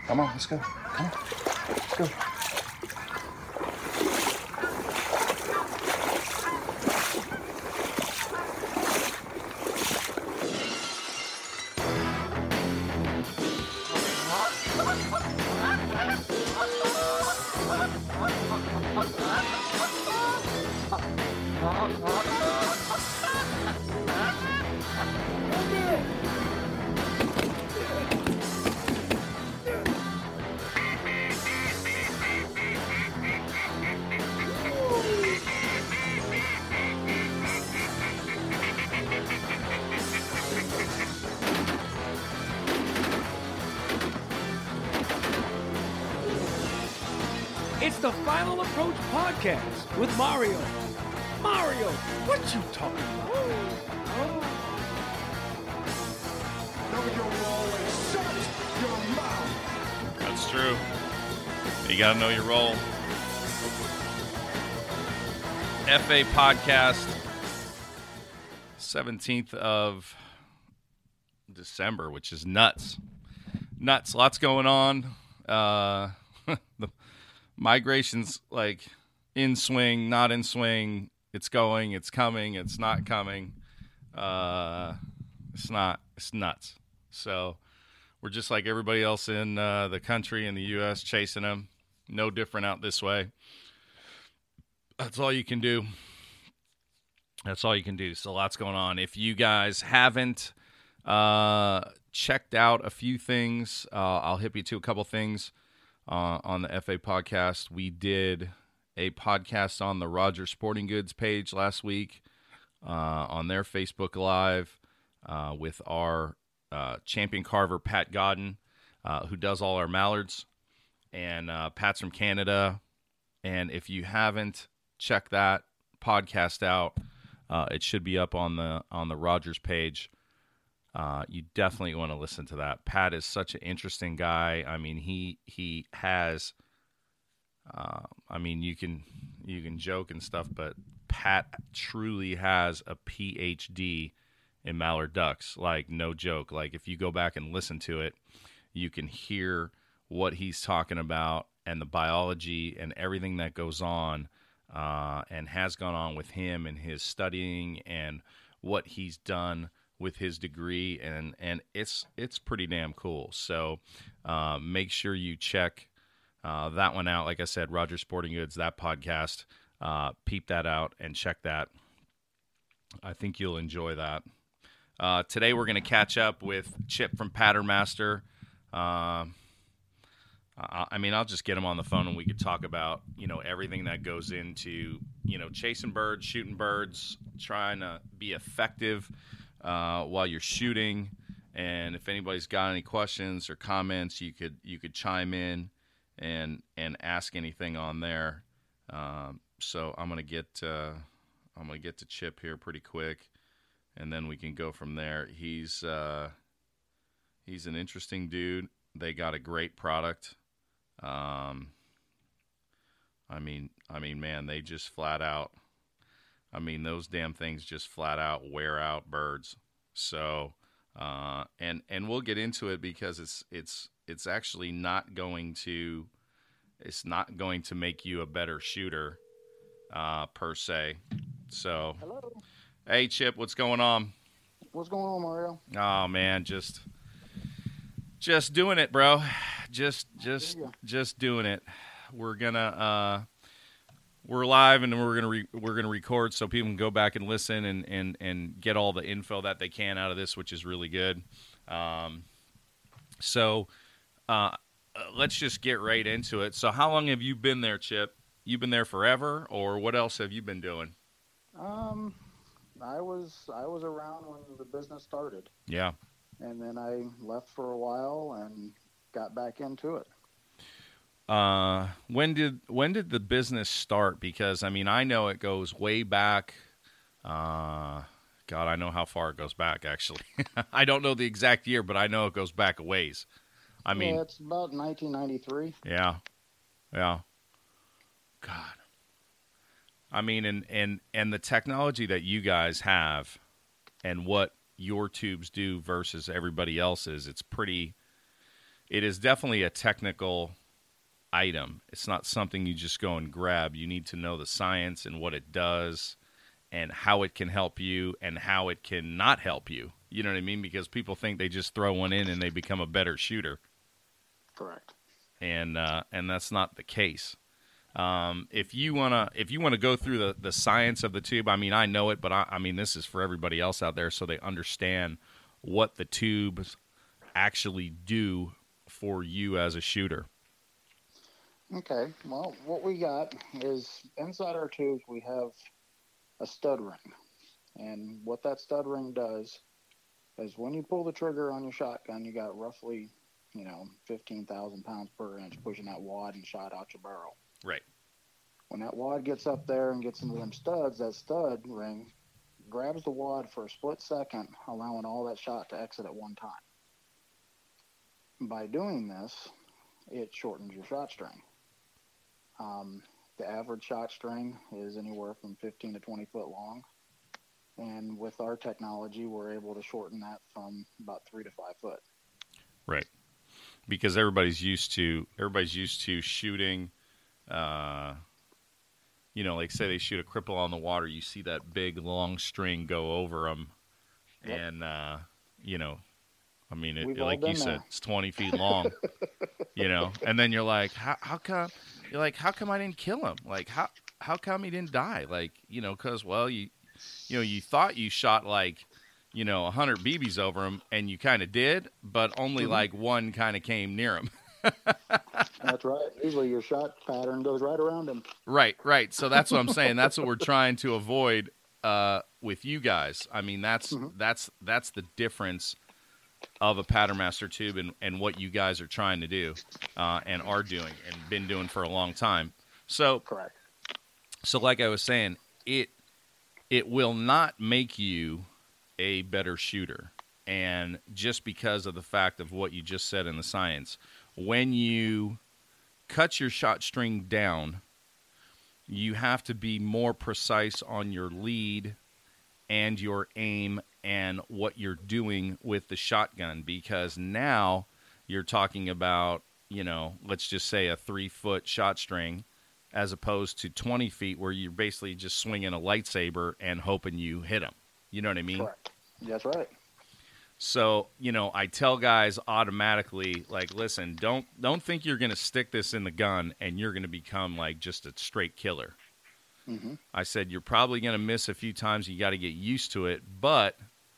Come on, let's go. Come on, let's go. It's the Final Approach Podcast with Mario. Mario, what you talking about? Know your role and shut your mouth. That's true. You got to know your role. FA Podcast, 17th of December, which is nuts. Nuts. Lots going on. The migration's like in swing, not in swing. It's going, it's coming, it's not coming. It's nuts. So we're just like everybody else in the country, in the U.S., chasing them. No different out this way. That's all you can do. That's all you can do. So lots going on. If you guys haven't checked out a few things, I'll hip you to a couple things on the FA Podcast. We did a podcast on the Rogers Sporting Goods page last week on their Facebook Live with our champion carver, Pat Godden, who does all our mallards. And Pat's from Canada. And if you haven't checked that podcast out, it should be up on the Rogers page. You definitely want to listen to that. Pat is such an interesting guy. I mean, he has. I mean, you can joke and stuff, but Pat truly has a PhD in mallard ducks. Like, no joke. Like, if you go back and listen to it, you can hear what he's talking about and the biology and everything that goes on and has gone on with him and his studying and what he's done with his degree, and it's pretty damn cool. So make sure you check that one out. Like I said, Rogers Sporting Goods, that podcast, peep that out and check that. I think you'll enjoy that. Today we're going to catch up with Chip from Patternmaster. I mean, I'll just get him on the phone and we could talk about, everything that goes into, chasing birds, shooting birds, trying to be effective while you're shooting. And if anybody's got any questions or comments, you could chime in and ask anything on there. So I'm gonna get to Chip here pretty quick, and then we can go from there. He's an interesting dude. They got a great product. I mean, man, they just flat out. I mean, those damn things just flat out wear out birds. So, and we'll get into it because it's actually not going to make you a better shooter, per se. So, hello. Hey Chip, what's going on? What's going on, Mario? Oh man, just doing it, bro. Just doing it. We're gonna we're live and we're gonna record so people can go back and listen and get all the info that they can out of this, which is really good. So let's just get right into it. So how long have you been there, Chip? You been there forever, or what else have you been doing? I was around when the business started. Yeah. And then I left for a while and got back into it. When did the business start? Because I mean, I know it goes way back. God, I know how far it goes back. Actually, I don't know the exact year, but I know it goes back a ways. I mean, it's about 1993. Yeah. God. I mean, and the technology that you guys have, and what your tubes do versus everybody else's, it's pretty it is definitely a technical item. It's not something you just go and grab. You need to know the science and what it does and how it can help you and how it can not help you. You know what I mean? Because people think they just throw one in and they become a better shooter. Correct. And that's not the case. If you wanna go through the science of the tube, I mean, I know it, but I mean, this is for everybody else out there, so they understand what the tubes actually do for you as a shooter. Okay. Well, what we got is inside our tubes we have a stud ring, and what that stud ring does is when you pull the trigger on your shotgun, you got roughly 15,000 pounds per inch pushing that wad and shot out your barrel. Right. When that wad gets up there and gets into them studs, that stud ring grabs the wad for a split second, allowing all that shot to exit at one time. By doing this, it shortens your shot string. The average shot string is anywhere from 15 to 20 foot long. And with our technology, we're able to shorten that from about 3 to 5 foot. Right. Because everybody's used to shooting, like say they shoot a cripple on the water, you see that big long string go over them. Yep. And, I mean, like you said, it's 20 feet long, and then you're like, how come I didn't kill him? Like, how come he didn't die? Like, because, well, you thought you shot like, 100 BBs over him, and you kind of did, but only like one kind of came near him. That's right. Usually your shot pattern goes right around him. Right. So that's what I'm saying. That's what we're trying to avoid with you guys. I mean, that's the difference of a Patternmaster tube and what you guys are trying to do and are doing and been doing for a long time. So, correct. So like I was saying, it will not make you a better shooter. And just because of the fact of what you just said in the science, when you cut your shot string down, you have to be more precise on your lead and your aim and what you're doing with the shotgun, because now you're talking about, let's just say a 3-foot shot string as opposed to 20 feet where you're basically just swinging a lightsaber and hoping you hit them. You know what I mean? Correct. That's right. So, I tell guys automatically, like, listen, don't think you're going to stick this in the gun and you're going to become like just a straight killer. Mm-hmm. I said, you're probably going to miss a few times. You got to get used to it. But,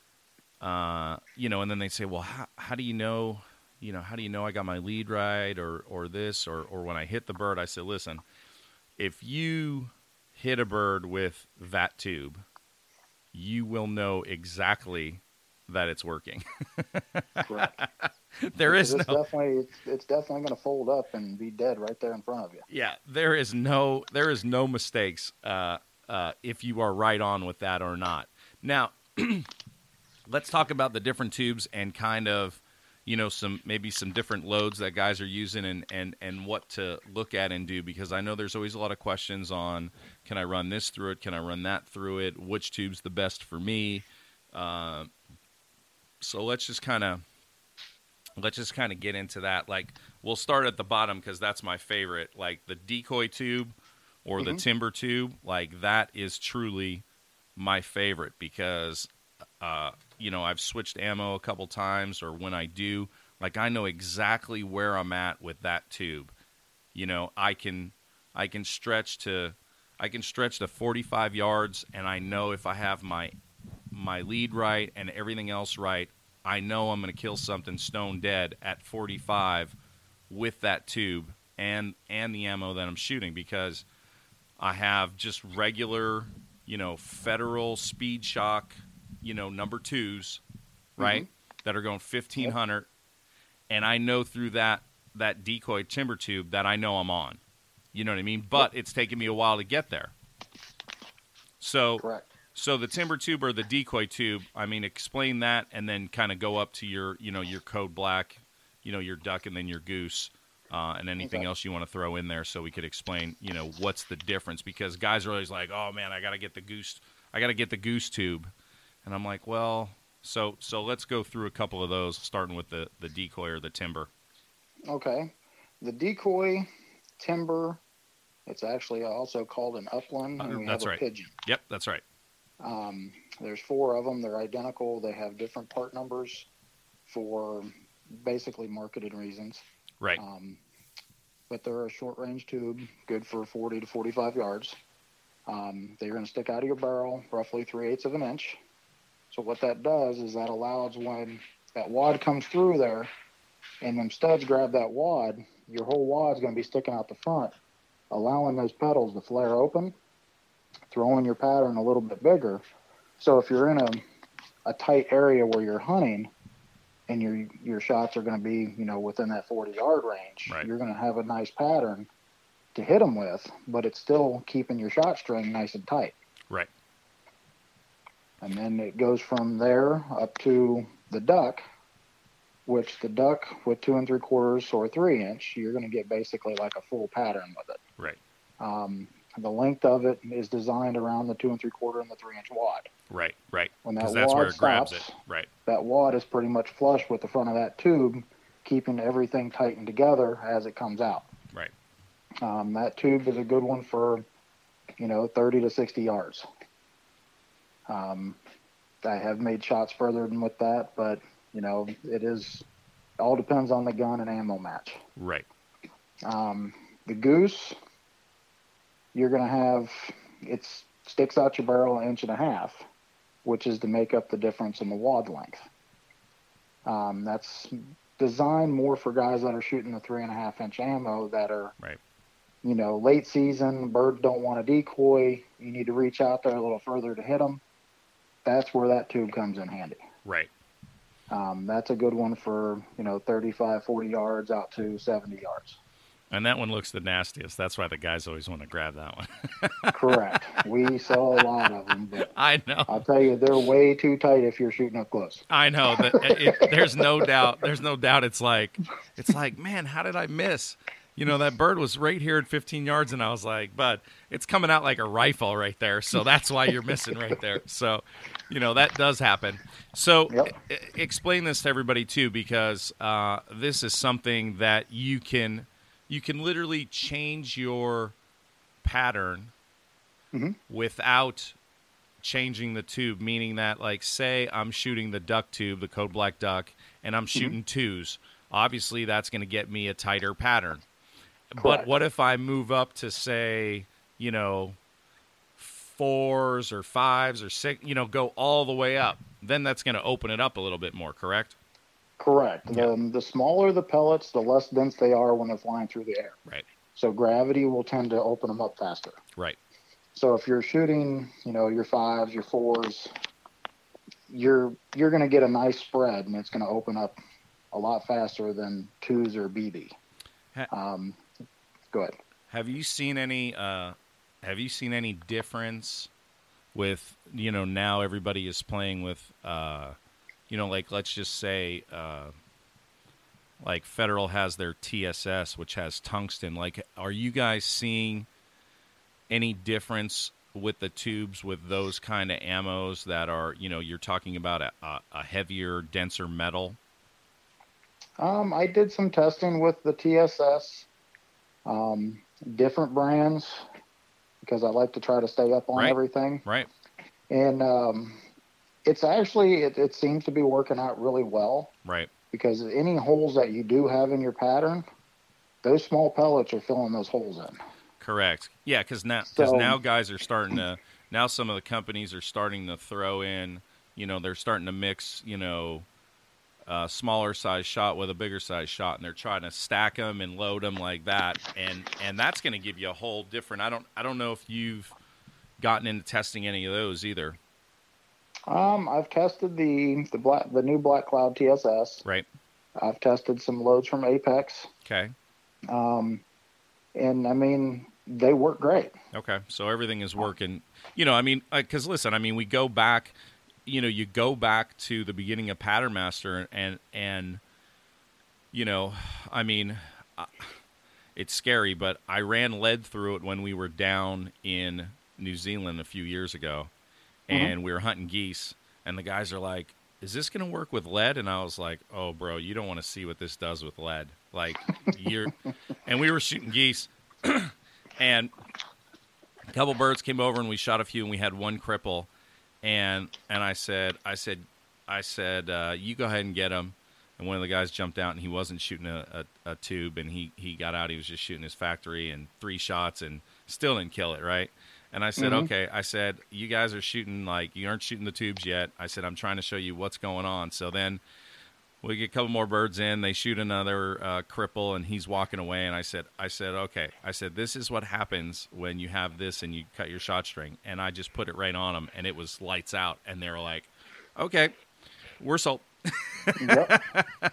and then they say, well, how do you know, how do you know I got my lead right or this or when I hit the bird? I said, listen, if you hit a bird with that tube, you will know exactly that it's working. Correct. It's definitely going to fold up and be dead right there in front of you. Yeah, there is no mistakes if you are right on with that or not. Now, let's talk about the different tubes and kind of, some different loads that guys are using and what to look at and do, because I know there's always a lot of questions on, can I run this through it? Can I run that through it? Which tube's the best for me? So let's just kind of get into that. Like, we'll start at the bottom because that's my favorite. Like the decoy tube or the timber tube, like that is truly my favorite because, I've switched ammo a couple times, or when I do, like I know exactly where I'm at with that tube. I can stretch to 45 yards, and I know if I have my lead right and everything else right, I know I'm going to kill something stone dead at 45 with that tube and the ammo that I'm shooting, because I have just regular, Federal Speed Shock, number 2s, right, that are going 1,500, and I know through that decoy timber tube that I know I'm on. You know what I mean? But it's taken me a while to get there. So, correct. So the timber tube or the decoy tube, I mean, explain that and then kind of go up to your, your code black, your duck and then your goose, and anything else you want to throw in there so we could explain, what's the difference. Because guys are always like, oh, man, I got to get the goose tube. And I'm like, well, so let's go through a couple of those, starting with the decoy or the timber. Okay. The decoy timber, it's actually also called an upland, and we That's have a right. pigeon. Yep, that's right. There's 4 of them. They're identical. They have different part numbers for basically marketing reasons. Right. But they're a short range tube, good for 40 to 45 yards. They're going to stick out of your barrel roughly 3/8 of an inch. So what that does is that allows when that wad comes through there and them studs grab that wad, your whole wad's going to be sticking out the front, allowing those petals to flare open, throwing your pattern a little bit bigger. So if you're in a tight area where you're hunting and your shots are going to be, within that 40-yard range, Right. you're going to have a nice pattern to hit them with, but it's still keeping your shot string nice and tight. Right. And then it goes from there up to the duck, which the duck with 2 3/4 or 3-inch, you're going to get basically like a full pattern with it. Right. The length of it is designed around the 2 3/4 and the 3-inch wad. Right. Right. When that Because that's where wad it grabs stops, it. Right. that wad is pretty much flush with the front of that tube, keeping everything tightened together as it comes out. Right. That tube is a good one for, 30 to 60 yards. I have made shots further than with that, but, it all depends on the gun and ammo match. Right. The goose, you're going to have, it sticks out your barrel 1.5 inches, which is to make up the difference in the wad length. That's designed more for guys that are shooting the 3.5-inch ammo that are, Right. Late season, birds don't want a decoy. You need to reach out there a little further to hit them. That's where that tube comes in handy. Right. That's a good one for, 35, 40 yards out to 70 yards. And that one looks the nastiest. That's why the guys always want to grab that one. Correct. We sell a lot of them, but I know. I'll tell you, they're way too tight if you're shooting up close. I know that there's no doubt. There's no doubt. It's like, man, how did I miss? That bird was right here at 15 yards, and I was like, but it's coming out like a rifle right there. So that's why you're missing right there. So, that does happen. So Yep. Explain this to everybody too, because this is something that you can literally change your pattern without changing the tube, meaning that, like, say I'm shooting the duck tube, the Code Black Duck, and I'm shooting 2s. Obviously, that's going to get me a tighter pattern. Correct. But what if I move up to, say, 4s or 5s or 6, go all the way up? Then that's going to open it up a little bit more, correct? Correct. Yeah. The smaller the pellets, the less dense they are when they're flying through the air. Right. So gravity will tend to open them up faster. Right. So if you're shooting, your 5s, your 4s, you're going to get a nice spread, and it's going to open up a lot faster than 2s or BB. Go ahead. Have you seen any difference with, now everybody is playing with, like, let's just say, like Federal has their TSS, which has tungsten. Like, are you guys seeing any difference with the tubes with those kind of ammos that are, you're talking about a heavier, denser metal? I did some testing with the TSS, different brands, because I like to try to stay up on everything. Right. And it's actually, it seems to be working out really well. Right. Because any holes that you do have in your pattern, those small pellets are filling those holes in. Correct. Yeah, because now guys are starting to, now some of the companies are starting to throw in, they're starting to mix, smaller size shot with a bigger size shot, and they're trying to stack them and load them like that, and that's going to give you a whole different. I don't know if you've gotten into testing any of those either. I've tested the new Black Cloud TSS. Right. I've tested some loads from Apex. Okay. And I mean, they work great. Okay. So everything is working. Because listen, we go back. You go back to the beginning of Pattern Master, and it's scary, but I ran lead through it when we were down in New Zealand a few years ago, and we were hunting geese, and the guys are like, is this going to work with lead? And I was like, oh, bro, you don't want to see what this does with lead. Like, and we were shooting geese, and a couple birds came over, and we shot a few, and we had one cripple. And I said, you go ahead and get him. And one of the guys jumped out, and he wasn't shooting a tube, and he got out. He was just shooting his factory and 3 shots and still didn't kill it, right? And I said, okay. I said, you guys are shooting, like, you aren't shooting the tubes yet. I said, I'm trying to show you what's going on. So then we get a couple more birds in. They shoot another cripple, and he's walking away. And I said, okay. I said, this is what happens when you have this and you cut your shot string. And I just put it right on them, and it was lights out. And they were like, okay, we're sold. Yep.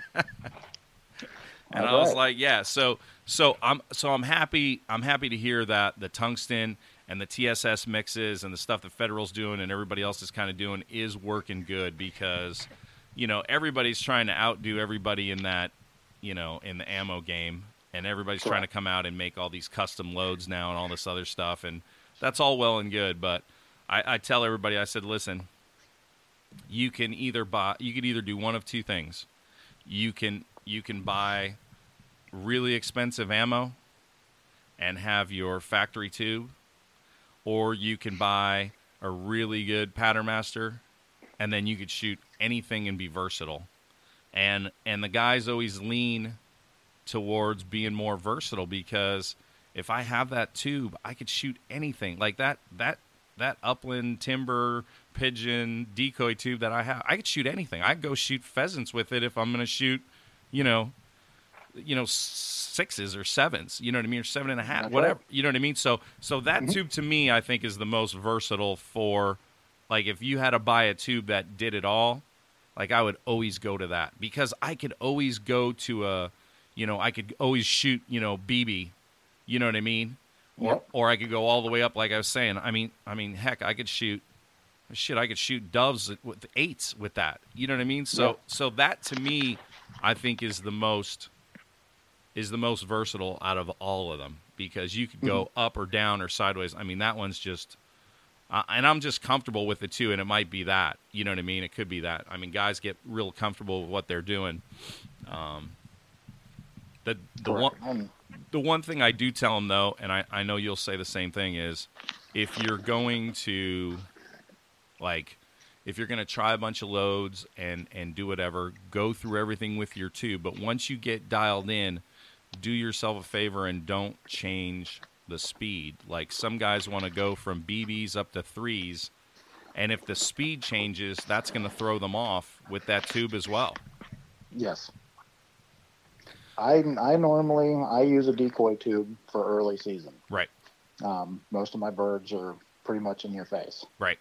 And I was like, yeah. So I'm happy. I'm happy to hear that the tungsten and the TSS mixes and the stuff that Federal's doing and everybody else is kind of doing is working good, because, you know, everybody's trying to outdo everybody in that, you know, in the ammo game, and everybody's trying to come out and make all these custom loads now and all this other stuff, and that's all well and good. But I tell everybody, I said, listen, you can either do one of two things. You can buy really expensive ammo and have your factory tube, or you can buy a really good pattern master, and then you could shoot anything and be versatile. And the guys always lean towards being more versatile, because if I have that tube, I could shoot anything. Like that upland timber pigeon decoy tube that I have, I could shoot anything. I could go shoot pheasants with it if I'm going to shoot, you know, 6s or 7s, you know what I mean, or 7.5, whatever, you know what I mean. So that tube to me, I think, is the most versatile for, like, if you had to buy a tube that did it all, like, I would always go to that, because I could always go to I could always shoot, BB, you know what I mean, or I could go all the way up, like I was saying. I mean, heck, I could shoot doves with 8s with that, you know what I mean. So that to me, I think is the most versatile out of all of them, because you could go up or down or sideways. I mean, that one's just, and I'm just comfortable with it too. And it might be that, you know what I mean? It could be that. I mean, guys get real comfortable with what they're doing. The one thing I do tell them, though, and I know you'll say the same thing, is if you're going to, like, if you're going to try a bunch of loads and do whatever, go through everything with your tube. But once you get dialed in, do yourself a favor and don't change the speed. Like, some guys want to go from BBs up to 3s, and if the speed changes, that's going to throw them off with that tube as well. Yes. I normally use a decoy tube for early season. Right. Most of my birds are pretty much in your face. Right.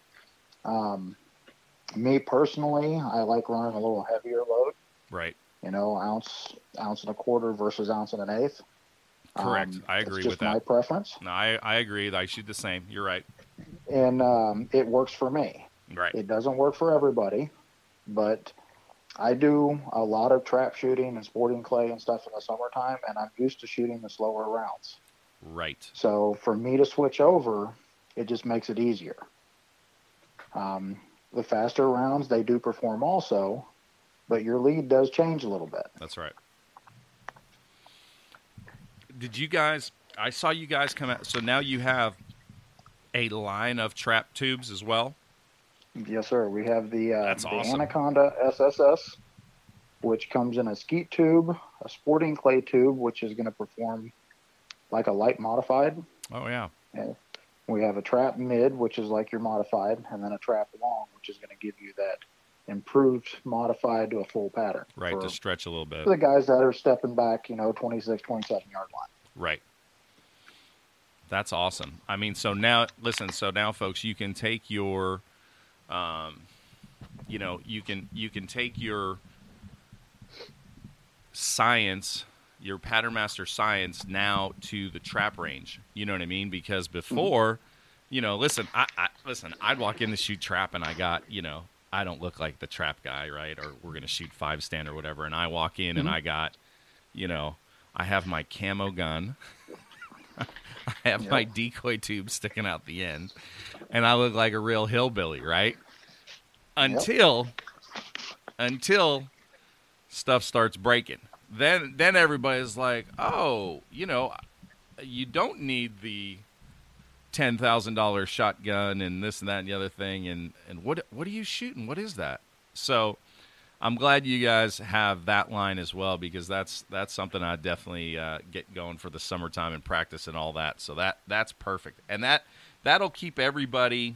Me personally, I like running a little heavier load. Right. Ounce and a quarter versus ounce and an eighth. Correct. I agree with that. It's just my preference. No, I agree. I shoot the same. You're right. And it works for me. Right. It doesn't work for everybody, but I do a lot of trap shooting and sporting clay and stuff in the summertime, and I'm used to shooting the slower rounds. Right. So for me to switch over, it just makes it easier. The faster rounds, they do perform also, but your lead does change a little bit. That's right. I saw you guys come out, so now you have a line of trap tubes as well? Yes, sir. We have the awesome. Anaconda SSS, which comes in a skeet tube, a sporting clay tube, which is going to perform like a light modified. Oh, yeah. And we have a trap mid, which is like your modified, and then a trap long, which is going to give you that improved modified to a full pattern. Right, to stretch a little bit. For the guys that are stepping back, 26, 27-yard line. Right. That's awesome. I mean, so now, folks, you can take your, you can take your science, your Pattern Master science now to the trap range. You know what I mean? Because before, I'd walk in to shoot trap, and I got, I don't look like the trap guy, right? Or we're going to shoot 5-stand or whatever. And I walk in and I got, I have my camo gun. I have my decoy tube sticking out the end. And I look like a real hillbilly, right? Until until stuff starts breaking. Then everybody's like, oh, you don't need the $10,000 shotgun and this and that and the other thing. And what are you shooting? What is that? So I'm glad you guys have that line as well, because that's something I definitely get going for the summertime and practice and all that. So that's perfect, and that'll keep everybody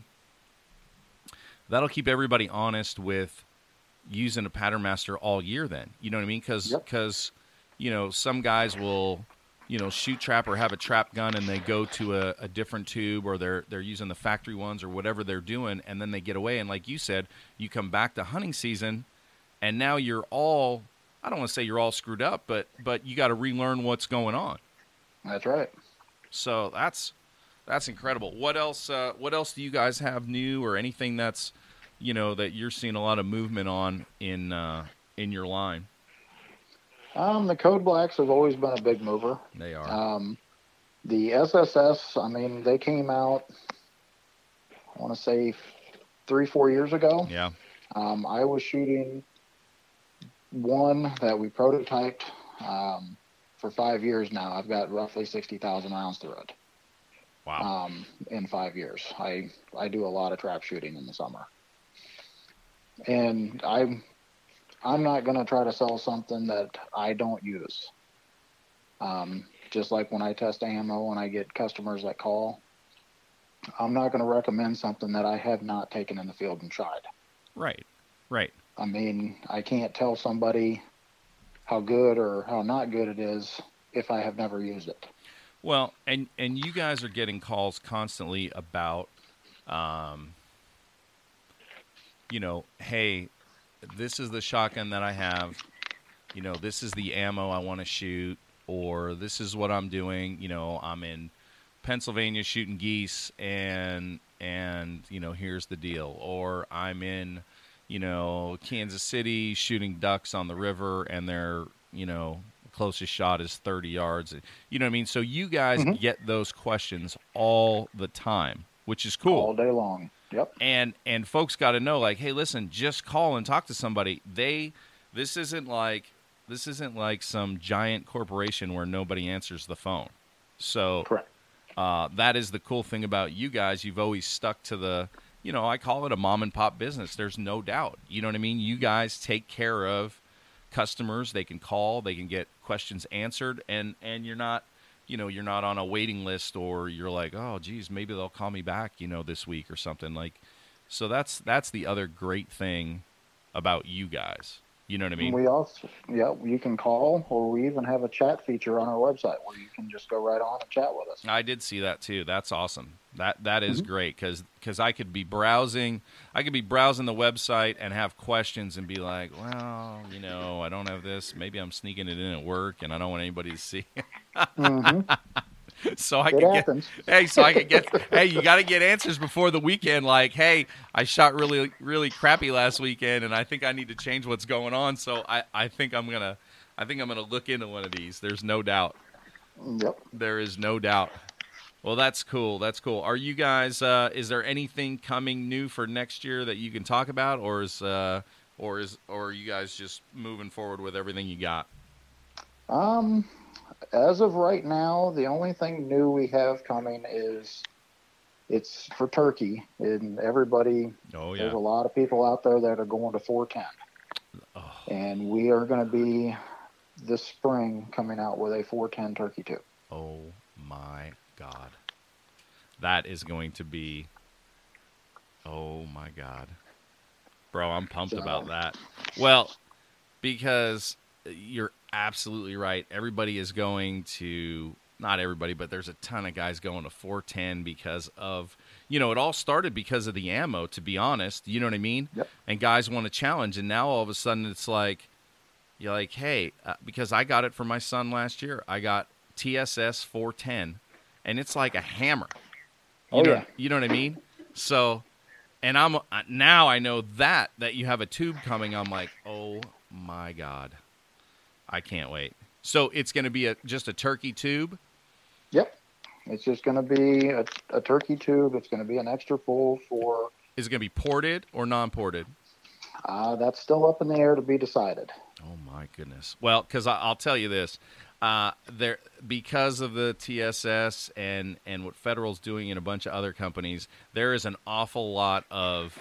honest with using a Pattern Master all year. Then you know what I mean? Because some guys will shoot trap or have a trap gun and they go to a different tube, or they're using the factory ones or whatever they're doing, and then they get away. And like you said, you come back to hunting season. And now you're all, I don't want to say you're all screwed up, but you got to relearn what's going on. That's right. So that's incredible. What else do you guys have new, or anything that's, that you're seeing a lot of movement on in your line? The Code Blacks have always been a big mover. They are. The SSS, I mean, they came out, I want to say 3-4 years ago. Yeah. I was shooting one that we prototyped for 5 years now. I've got roughly 60,000 rounds through it. Wow. In 5 years. I do a lot of trap shooting in the summer. And I'm not going to try to sell something that I don't use. Just like when I test ammo and I get customers that call, I'm not going to recommend something that I have not taken in the field and tried. Right. I mean, I can't tell somebody how good or how not good it is if I have never used it. Well, and you guys are getting calls constantly about, hey, this is the shotgun that I have, this is the ammo I want to shoot, or this is what I'm doing. I'm in Pennsylvania shooting geese, and here's the deal. Or I'm in, Kansas City shooting ducks on the river, and their, closest shot is 30 yards. You know what I mean? So you guys get those questions all the time, which is cool. All day long. Yep. And folks got to know, like, hey, listen, just call and talk to somebody. This isn't like some giant corporation where nobody answers the phone. So correct. That is the cool thing about you guys. You've always stuck to the, I call it a mom and pop business. There's no doubt. You know what I mean? You guys take care of customers. They can call, they can get questions answered, and you're not, you're not on a waiting list, or you're like, oh, geez, maybe they'll call me back, this week or something. Like, so that's the other great thing about you guys. You know what I mean? We also, you can call, or we even have a chat feature on our website where you can just go right on and chat with us. I did see that too. That's awesome. That is great, because I could be browsing the website and have questions and be like, well, I don't have this. Maybe I'm sneaking it in at work and I don't want anybody to see. So I could get, hey, you got to get answers before the weekend. Like, hey, I shot really, really crappy last weekend, and I think I need to change what's going on. So I think I'm gonna look into one of these. There's no doubt. Yep. There is no doubt. Well, that's cool. That's cool. Are you guys? Is there anything coming new for next year that you can talk about, or are you guys just moving forward with everything you got? As of right now, the only thing new we have coming is it's for turkey, and everybody. Oh yeah. There's a lot of people out there that are going to 410, and we are going to be this spring coming out with a 410 turkey tube. Oh my God, that is going to be. Oh my God, bro, I'm pumped about that. Well, because you're absolutely right. Everybody is going to, not everybody, but there's a ton of guys going to 410 because of, it all started because of the ammo, to be honest. You know what I mean? Yep. And guys want to challenge. And now all of a sudden it's like, you're like, hey, because I got it for my son last year. I got TSS 410, and it's like a hammer. You know what I mean? So, and now I know that you have a tube coming. I'm like, oh my God. I can't wait. So it's going to be just a turkey tube? Yep. It's just going to be a turkey tube. It's going to be an extra full for... Is it going to be ported or non-ported? That's still up in the air to be decided. Oh my goodness. Well, because I'll tell you this, there because of the TSS and what Federal's doing in a bunch of other companies, there is an awful lot of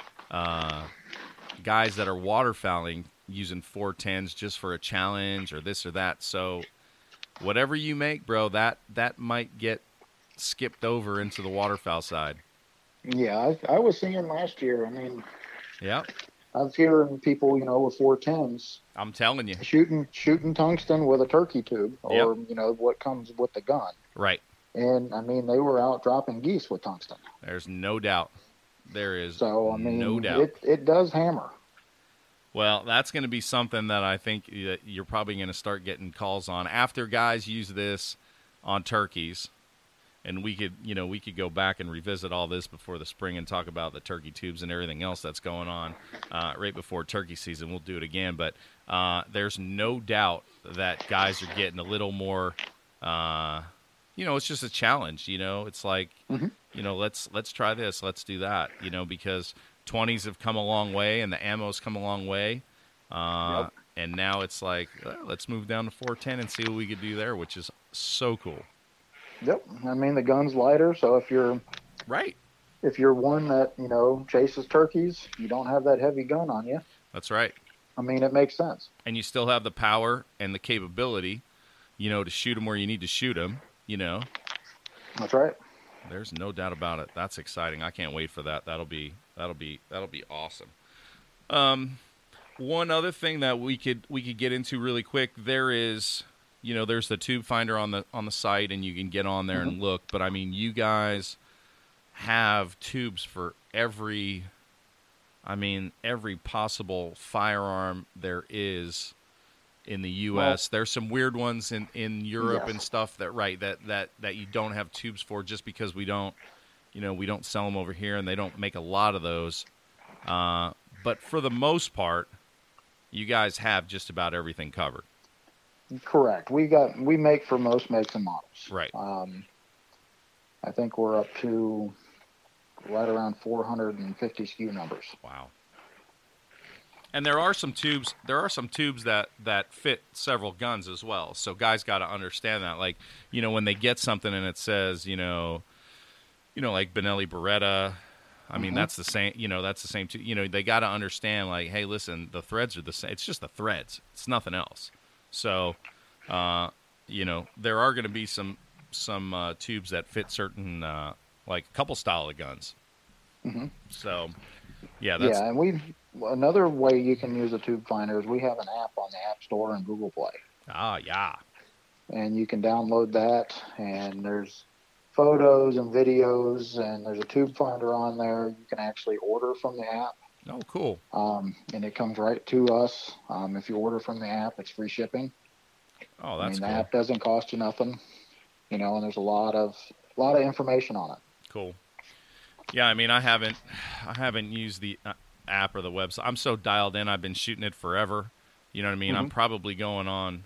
guys that are waterfowling using 410s just for a challenge or this or that. So whatever you make, bro, that might get skipped over into the waterfowl side. Yeah, I was seeing last year. I mean, Yeah, I was hearing people, with 410s I'm telling you. shooting tungsten with a turkey tube, or what comes with the gun. Right. And I mean, they were out dropping geese with tungsten. There's no doubt. There is So I mean, no doubt. it does hammer. Well, that's going to be something that I think that you're probably going to start getting calls on after guys use this on turkeys. And we could go back and revisit all this before the spring and talk about the turkey tubes and everything else that's going on right before turkey season. We'll do it again. But there's no doubt that guys are getting a little more, it's just a challenge. It's like, let's try this. Let's do that, because 20s have come a long way and the ammo's come a long way. Yep. And now it's like, let's move down to 410 and see what we could do there, which is so cool. Yep. I mean, the gun's lighter, so if you're Right. if you're one that chases turkeys, you don't have that heavy gun on you. That's right. I mean, it makes sense. And you still have the power and the capability, to shoot them where you need to shoot them, That's right. There's no doubt about it. That's exciting. I can't wait for that. That'll be awesome. One other thing that we could get into really quick, there is, there's the tube finder on the site and you can get on there and look, but I mean, you guys have tubes for every possible firearm there is in the U.S. There's some weird ones in Europe and stuff that you don't have tubes for just because we don't sell them over here and they don't make a lot of those. But for the most part, you guys have just about everything covered. Correct. We make for most makes and models. Right. I think we're up to right around 450 SKU numbers. Wow. And there are some tubes that fit several guns as well. So guys got to understand that. Like, when they get something and it says, like Benelli Beretta, I mean, that's the same, that's the same too. They got to understand, like, hey, listen, the threads are the same. It's just the threads. It's nothing else. So, there are going to be some tubes that fit certain, like a couple style of guns. Mm-hmm. So, that's... Yeah, and another way you can use a tube finder is we have an app on the App Store and Google Play. Ah, yeah. And you can download that, and there's photos and videos, and there's a tube finder on there. You can actually order from the app. Oh, cool. And it comes right to us. If you order from the app, it's free shipping. Oh, that's cool. The app doesn't cost you nothing, and there's a lot of information on it. Cool. Yeah, I mean, I haven't used the app or the website. I'm so dialed in. I've been shooting it forever. You know what I mean? I'm probably going on.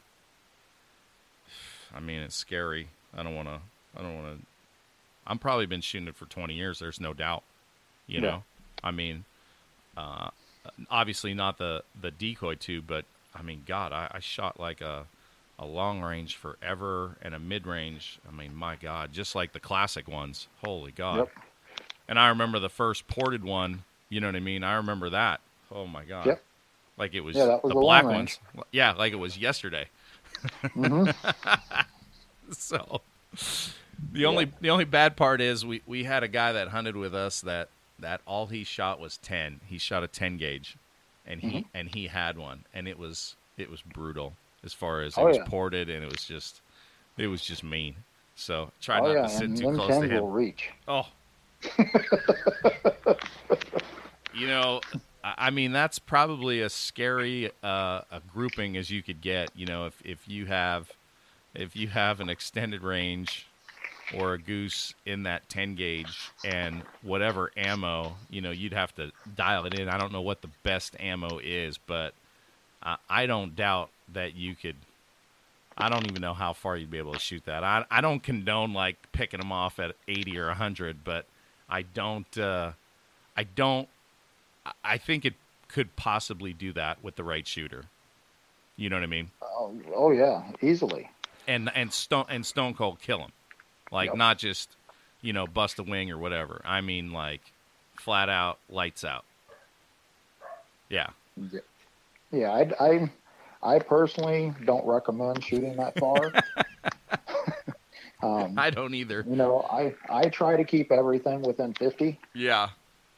I mean, it's scary. I don't want to. I'm probably been shooting it for 20 years. There's no doubt. You know, I mean, obviously not the decoy tube, but I mean, God, I shot like a long range forever and a mid range. I mean, my God, just like the classic ones. Holy God. Yep. And I remember the first ported one. You know what I mean? I remember that. Oh my God. Yep. Like it was, that was the the black long ones. range. Yeah, like it was yesterday. So the only bad part is we had a guy that hunted with us that all he shot was 10. He shot a 10 gauge, and he had one, and it was brutal as far as it was ported, and it was just mean. So try not to sit too close to him. Will reach. Oh. I mean, that's probably as scary a grouping as you could get. If you have an extended range or a goose in that 10 gauge and whatever ammo, you'd have to dial it in. I don't know what the best ammo is, but I don't doubt that you could. I don't even know how far you'd be able to shoot that. I don't condone like picking them off at 80 or 100, but I think it could possibly do that with the right shooter. You know what I mean? Oh yeah, easily. And Stone Cold kill him, like not just bust a wing or whatever. I mean like flat out lights out. Yeah. Yeah, I personally don't recommend shooting that far. I don't either. I try to keep everything within 50. Yeah.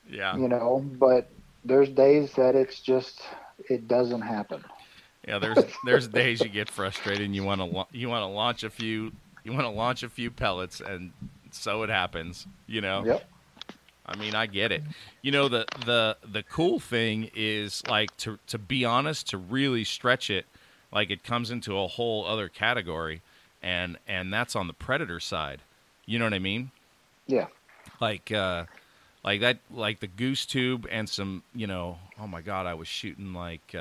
But there's days that it doesn't happen. Yeah, there's days you get frustrated and you want to launch a few pellets, and so it happens. Yep. I mean, I get it. The cool thing is, like, to be honest, to really stretch it, like, it comes into a whole other category, and that's on the predator side. You know what I mean? Yeah. Like that, like the goose tube and some, oh my God, I was shooting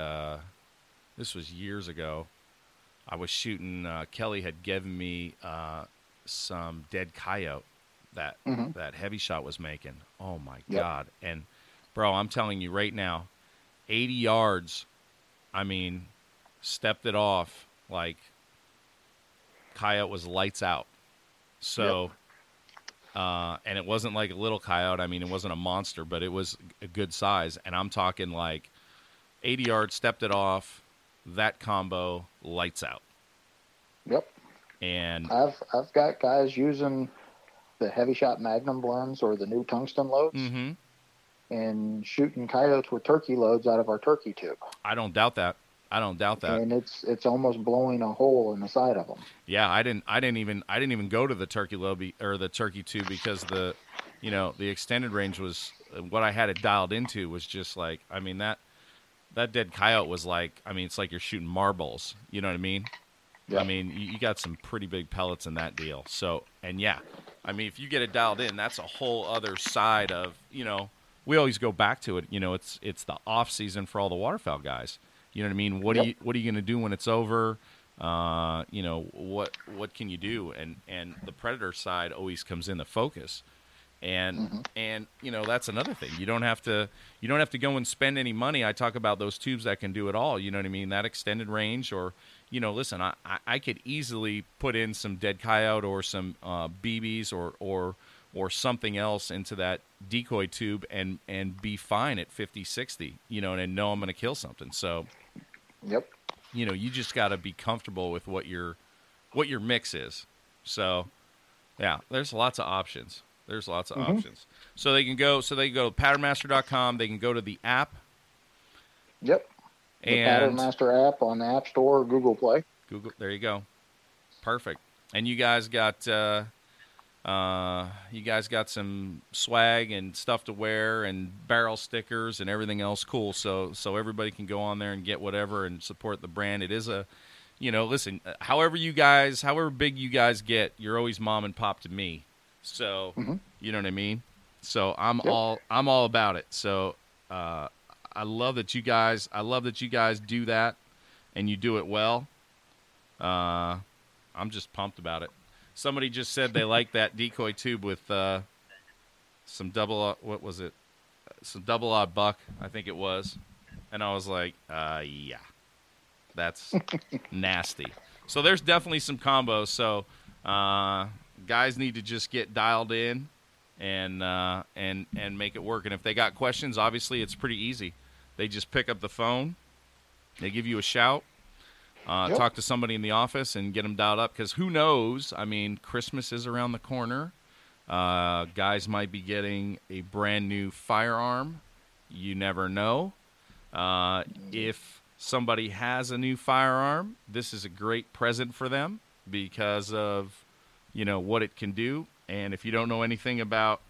this was years ago. I was shooting, Kelly had given me some dead coyote that Heavy Shot was making. Oh my God. And bro, I'm telling you right now, 80 yards, I mean, stepped it off, like coyote was lights out. So, and it wasn't like a little coyote. I mean, it wasn't a monster, but it was a good size. And I'm talking like 80 yards, stepped it off, that combo, lights out. Yep. And I've got guys using the Heavy Shot Magnum blends or the new tungsten loads and shooting coyotes with turkey loads out of our turkey tube. I don't doubt that. And it's almost blowing a hole in the side of them. Yeah, I didn't even go to the turkey lobe or the turkey tube because the extended range was what I had it dialed into was just like, I mean, that dead coyote was like, I mean, it's like you're shooting marbles. You know what I mean? Yeah. I mean, you got some pretty big pellets in that deal. So, and yeah, I mean, if you get it dialed in, that's a whole other side of, we always go back to it. It's the off season for all the waterfowl guys. You know what I mean? What are you going to do when it's over? What can you do? And the predator side always comes in the focus. And that's another thing. You don't have to go and spend any money. I talk about those tubes that can do it all. You know what I mean? That extended range, or listen, I could easily put in some dead coyote or some BBs or something else into that decoy tube and be fine at 50, 60. And know I'm going to kill something. So, yep. You just got to be comfortable with what your mix is. So, yeah, there's lots of options. So they can go to patternmaster.com. They can go to the app. Yep. The Patternmaster app on the App Store or Google Play. There you go. Perfect. And you guys got some swag and stuff to wear and barrel stickers and everything else cool. So everybody can go on there and get whatever and support the brand. It is a, listen, however big you guys get, you're always mom and pop to me. So, you know what I mean? So I'm all about it. So, I love that you guys do that and you do it well. I'm just pumped about it. Somebody just said they like that decoy tube with, some double odd buck, I think it was. And I was like, yeah, that's nasty. So there's definitely some combos. So, guys need to just get dialed in and make it work. And if they got questions, obviously it's pretty easy. They just pick up the phone, they give you a shout, talk to somebody in the office and get them dialed up. Because who knows? I mean, Christmas is around the corner. Guys might be getting a brand new firearm. You never know. If somebody has a new firearm, this is a great present for them because of what it can do. And if you don't know anything about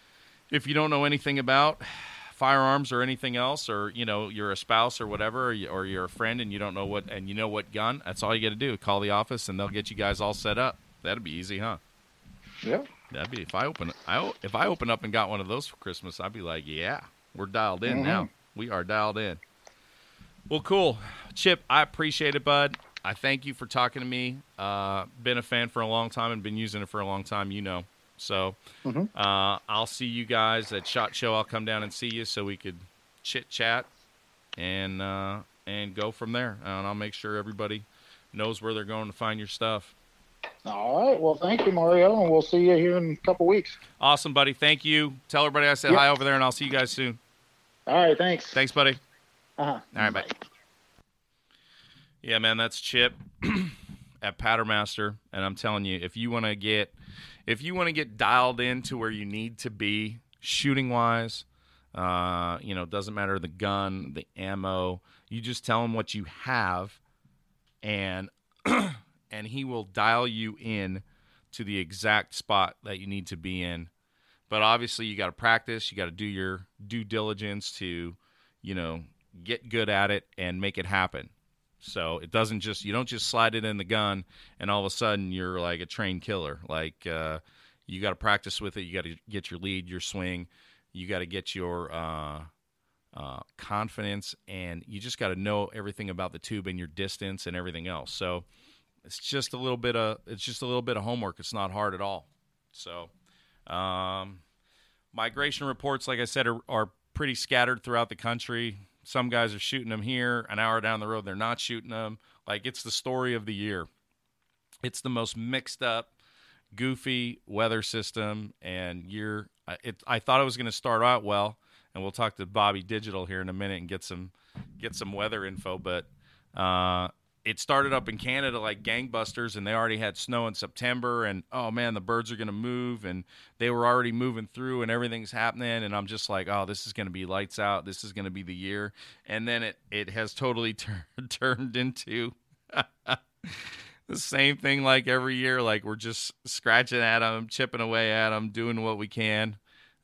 firearms or anything else, or you're a spouse or whatever, or you're a friend and you don't know what gun, that's all you got to do. Call the office and they'll get you guys all set up. That'd be easy, huh? Yeah. That'd be if I open up and got one of those for Christmas, I'd be like, yeah, we're dialed in now. We are dialed in. Well, cool. Chip, I appreciate it, bud. I thank you for talking to me. Been a fan for a long time and been using it for a long time, So I'll see you guys at SHOT Show. I'll come down and see you so we could chit-chat. and go from there. And I'll make sure everybody knows where they're going to find your stuff. All right. Well, thank you, Mario, and we'll see you here in a couple weeks. Awesome, buddy. Thank you. Tell everybody I said hi over there, and I'll see you guys soon. All right. Thanks. Thanks, buddy. Uh-huh. All right, bye. Yeah, man, that's Chip at Patternmaster, and I'm telling you, if you want to get dialed in to where you need to be shooting wise, doesn't matter the gun, the ammo. You just tell him what you have, and and he will dial you in to the exact spot that you need to be in. But obviously, you got to practice. You got to do your due diligence to, get good at it and make it happen. So you don't just slide it in the gun and all of a sudden you're like a trained killer. Like you got to practice with it. You got to get your lead, your swing. You got to get your confidence, and you just got to know everything about the tube and your distance and everything else. So it's just a little bit of homework. It's not hard at all. So migration reports, like I said, are pretty scattered throughout the country. Some guys are shooting them here. An hour down the road, they're not shooting them. Like, it's the story of the year. It's the most mixed up, goofy weather system, and I thought it was going to start out well, and we'll talk to Bobby Digital here in a minute and get some weather info, but it started up in Canada like gangbusters, and they already had snow in September, and oh man, the birds are going to move, and they were already moving through, and everything's happening, and I'm just like, oh, this is going to be lights out. This is going to be the year. And then it has totally turned into the same thing like every year. Like, we're just scratching at them, chipping away at them, doing what we can.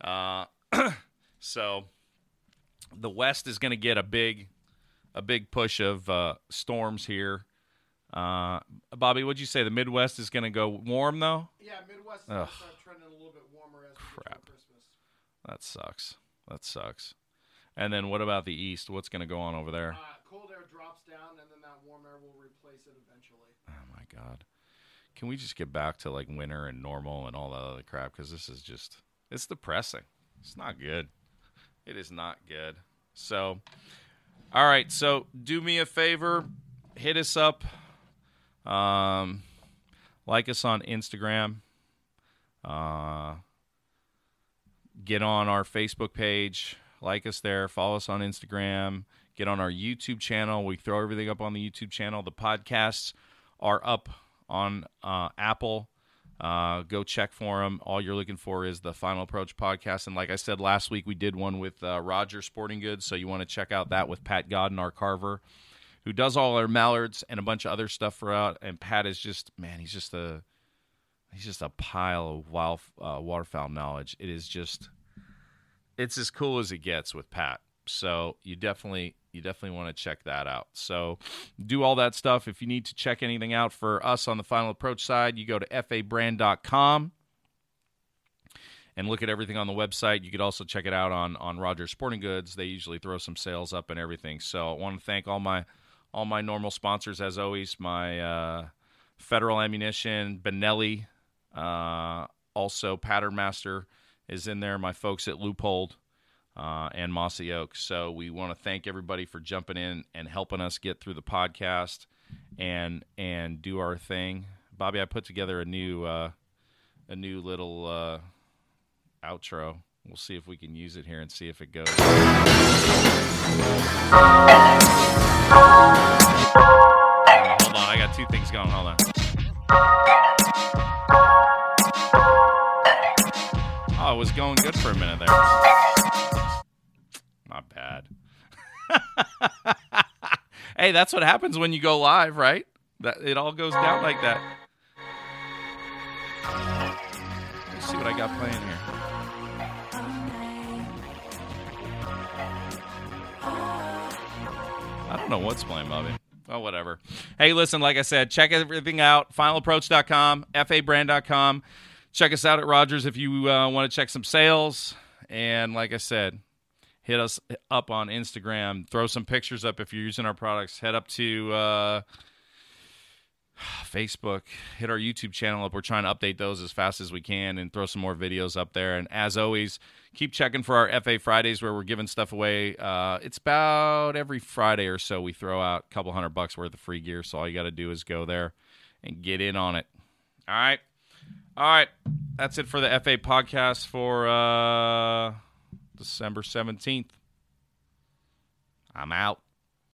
So the West is going to get a big push of storms here. Bobby, what'd you say? The Midwest is going to go warm, though? Yeah, Midwest is going to start trending a little bit warmer as we get to Christmas. That sucks. And then what about the East? What's going to go on over there? Cold air drops down, and then that warm air will replace it eventually. Oh, my God. Can we just get back to, like, winter and normal and all that other crap? Because this is just – it's depressing. It's not good. It is not good. So – all right, so do me a favor, hit us up, like us on Instagram, get on our Facebook page, like us there, follow us on Instagram, get on our YouTube channel. We throw everything up on the YouTube channel. The podcasts are up on Apple. Go check for them. All you're looking for is the Final Approach podcast. And like I said, last week we did one with Roger Sporting Goods, so you want to check out that with Pat Godden, our carver, who does all our mallards and a bunch of other stuff for out. And Pat is just, man, he's just a pile of waterfowl knowledge. It's as cool as it gets with Pat. So you definitely want to check that out. So do all that stuff. If you need to check anything out for us on the Final Approach side, you go to fabrand.com and look at everything on the website. You could also check it out on Rogers Sporting Goods. They usually throw some sales up and everything. So I want to thank all my normal sponsors, as always, my Federal Ammunition, Benelli, also Patternmaster is in there, my folks at Loophole, and Mossy Oak. So we want to thank everybody for jumping in and helping us get through the podcast and do our thing. Bobby, I put together a new little outro. We'll see if we can use it here and see if it goes. Hold on, I got two things going. Hold on. Oh, it was going good for a minute there. Not bad. Hey, that's what happens when you go live, right? That it all goes down like that. Let's see what I got playing here. I don't know what's playing, Bobby. Oh, whatever. Hey, listen, like I said, check everything out. FinalApproach.com, fabrand.com. Check us out at Rogers if you want to check some sales. And like I said, hit us up on Instagram. Throw some pictures up if you're using our products. Head up to Facebook, hit our YouTube channel up. We're trying to update those as fast as we can and throw some more videos up there. And as always, keep checking for our FA Fridays where we're giving stuff away. It's about every Friday or so we throw out a couple $100 worth of free gear. So all you got to do is go there and get in on it. All right. That's it for the FA podcast for December 17th. I'm out.